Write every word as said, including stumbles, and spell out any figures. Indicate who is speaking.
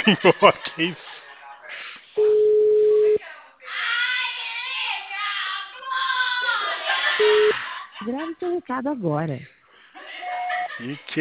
Speaker 1: Ó, que isso?
Speaker 2: Grave seu recado agora.
Speaker 1: E que